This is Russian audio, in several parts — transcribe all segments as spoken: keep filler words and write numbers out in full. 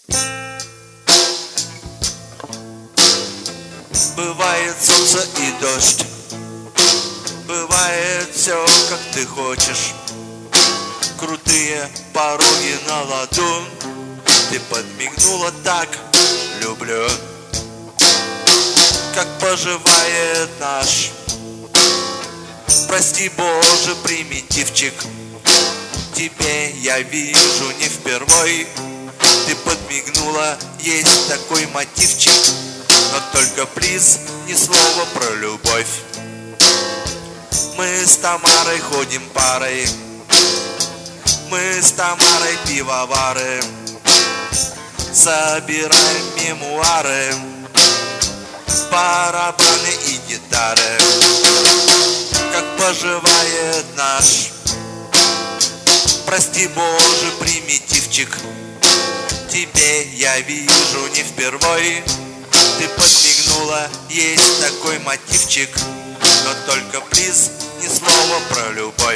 Бывает солнце и дождь, бывает все, как ты хочешь. Крутые пороги на ладу, ты подмигнула так, люблю. Как поживает наш, прости Боже, примитивчик. Тебе я вижу не впервой. Ты подмигнула, есть такой мотивчик. Но только, плиз, ни слова про любовь. Мы с Тамарой ходим парой, мы с Тамарой пивовары, собираем мемуары, барабаны и гитары. Как поживает наш, прости Боже, примитивчик. Тебе я вижу не впервой. Ты подмигнула, есть такой мотивчик. Но только, плиз, ни слова про любовь.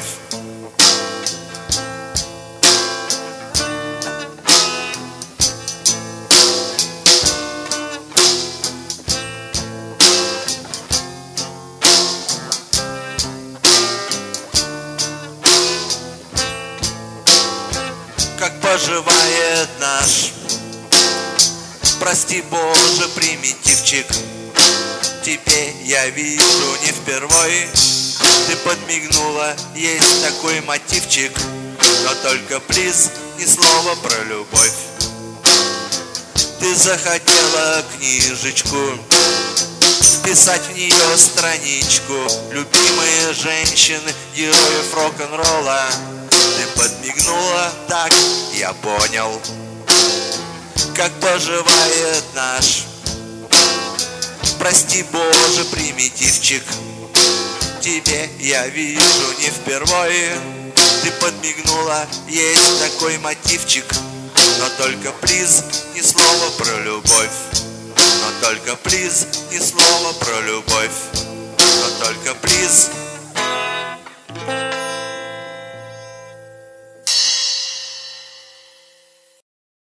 Как поживает наш, прости Боже, примитивчик. Тебе я вижу не впервой. Ты подмигнула, есть такой мотивчик. Но только, плиз, ни слова про любовь. Ты захотела книжечку, вписать в нее страничку. Любимые женщины, героев рок-н-ролла. Ты подмигнула, так я понял. Как поживает наш, прости Боже, примитивчик. Тебе я вижу не впервой. Ты подмигнула, есть такой мотивчик. Но только, плиз, ни слова про любовь. Но только, плиз, ни слова про любовь. Но только, плиз,